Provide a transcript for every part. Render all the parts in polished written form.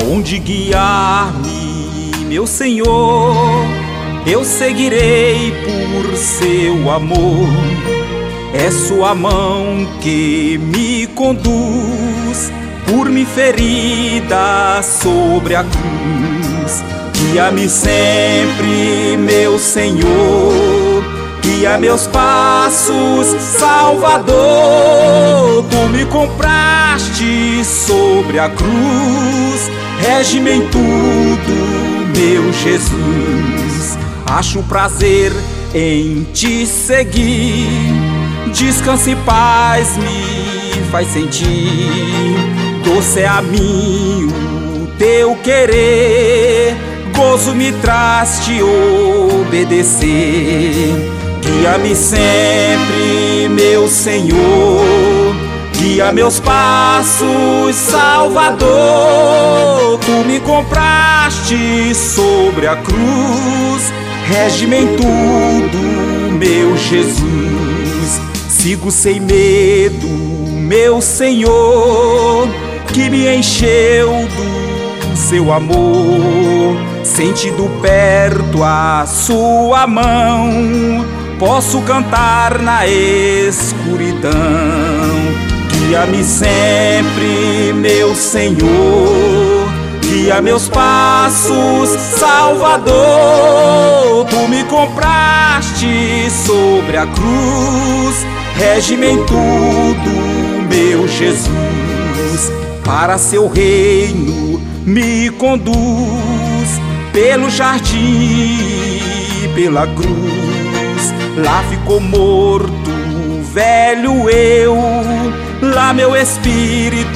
Aonde guiar-me, meu Senhor, eu seguirei por seu amor. É sua mão que me conduz, por mim ferida sobre a cruz. Guia-me sempre, meu Senhor, guia meus passos, Salvador. Tu me compraste sobre a cruz, rege-me em tudo, meu Jesus. Acho prazer em te seguir, descanso e paz me faz sentir. Doce é a mim o teu querer, gozo me traz te obedecer. Guia-me sempre, meu Senhor, guia meus passos, Salvador. Tu me compraste sobre a cruz, rege-me em tudo, meu Jesus. Sigo sem medo, meu Senhor, que me encheu do seu amor. Sentindo perto a sua mão, posso cantar na escuridão. Guia-me sempre, meu Senhor, guia meus passos, Salvador. Tu me compraste sobre a cruz, rege-me em tudo, meu Jesus. Para seu reino me conduz, pelo jardim, pela cruz. Lá ficou morto o velho eu, lá meu espírito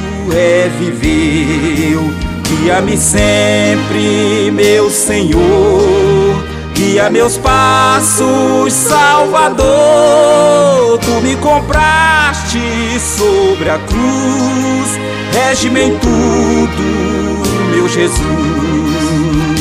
reviveu. Guia-me sempre, meu Senhor, guia meus passos, Salvador. Tu me compraste sobre a cruz, rege-me em tudo, meu Jesus.